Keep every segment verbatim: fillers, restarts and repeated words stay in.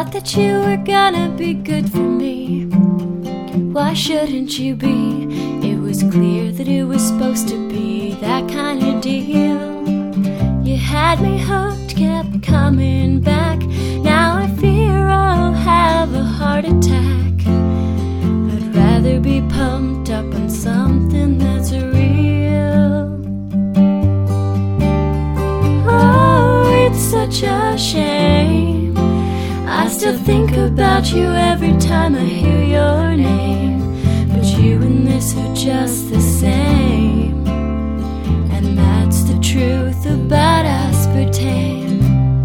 thought that you were gonna be good for me. Why shouldn't you be? It was clear that it was supposed to be that kind of deal. You had me hooked, kept coming back. Now I fear I'll have a heart attack. I'd rather be pumped up on something that's real. Oh, it's such a shame. I still think about you every time I hear your name. But you and this are just the same, and that's the truth about aspartame.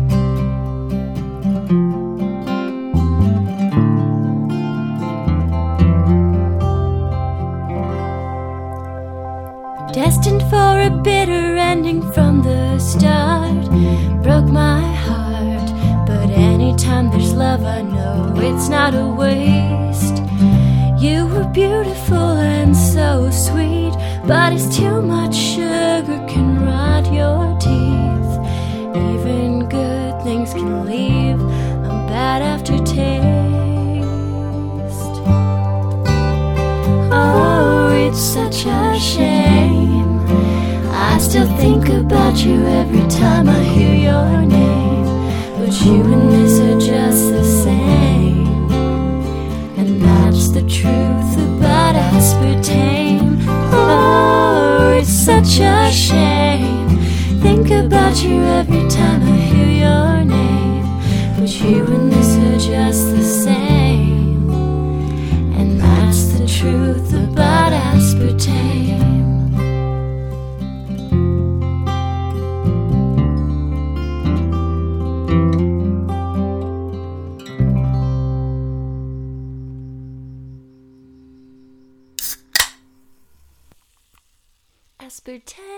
Destined for a bitter ending from the start. Broke my heart, but anytime there's love I know it's not a waste. You were beautiful and so sweet, but it's too much sugar can rot your teeth. Even good things can leave a bad aftertaste. Oh, it's such a shame. I still think about you every time I hear your name. But you and this are just the same, and that's the truth about aspartame. Oh, it's such a shame. Think about you every time I hear your name. But you and this are just the same, and that's the truth about aspartame. Aspartame.